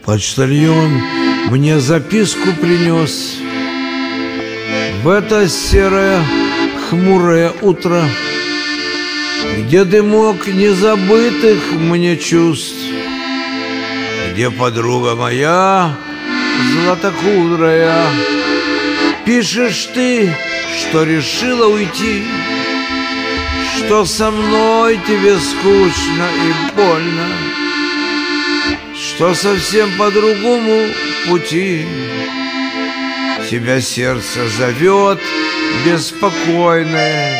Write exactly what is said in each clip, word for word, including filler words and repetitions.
Почтальон мне записку принес в это серое хмурое утро, где дымок незабытых мне чувств, где подруга моя златокудрая. Пишешь ты, что решила уйти, что со мной тебе скучно и больно, что совсем по другому пути тебя сердце зовет беспокойное.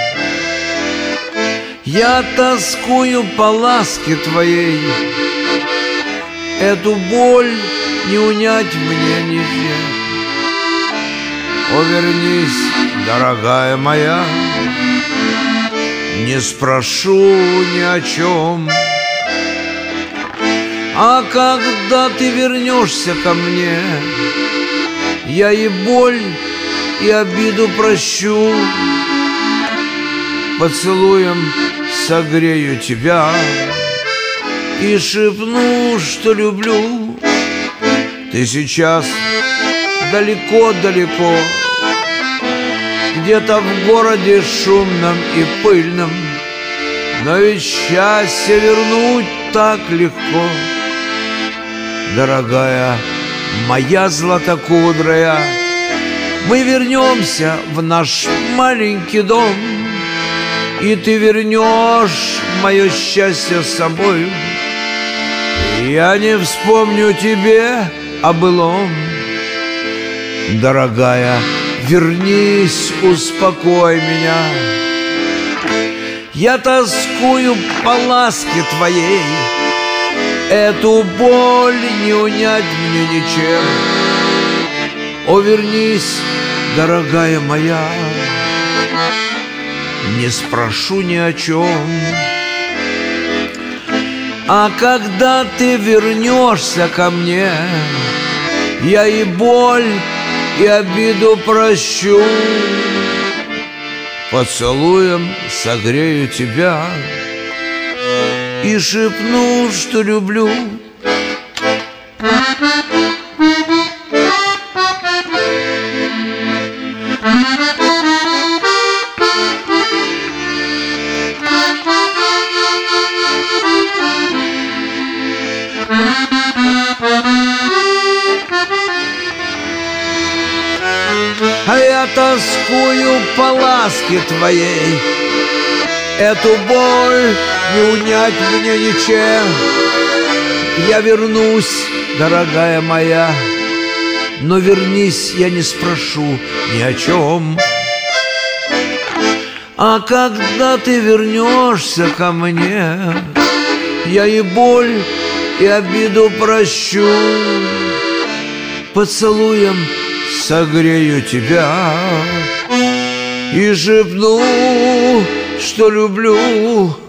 Я тоскую по ласке твоей, эту боль не унять мне ничем. О, вернись, дорогая моя, не спрошу ни о чем. А когда ты вернешься ко мне, я и боль, и обиду прощу. Поцелуем согрею тебя и шепну, что люблю. Ты сейчас далеко-далеко, где-то в городе шумном и пыльном, но ведь счастье вернуть так легко. Дорогая моя златокудрая, мы вернемся в наш маленький дом, и ты вернешь мое счастье с собой. Я не вспомню тебе о былом. Дорогая, вернись, успокой меня. Я тоскую по ласке твоей, эту боль не унять мне ничем. О, вернись, дорогая моя, не спрошу ни о чем. А когда ты вернешься ко мне, я и боль, и обиду прощу. Поцелуем согрею тебя и шепну, что люблю. А я тоскую по ласке твоей, эту боль не унять мне ничем. Я вернусь, дорогая моя, но вернись, я не спрошу ни о чем. А когда ты вернешься ко мне, я и боль, и обиду прощу. Поцелуем согрею тебя и шепну, что люблю.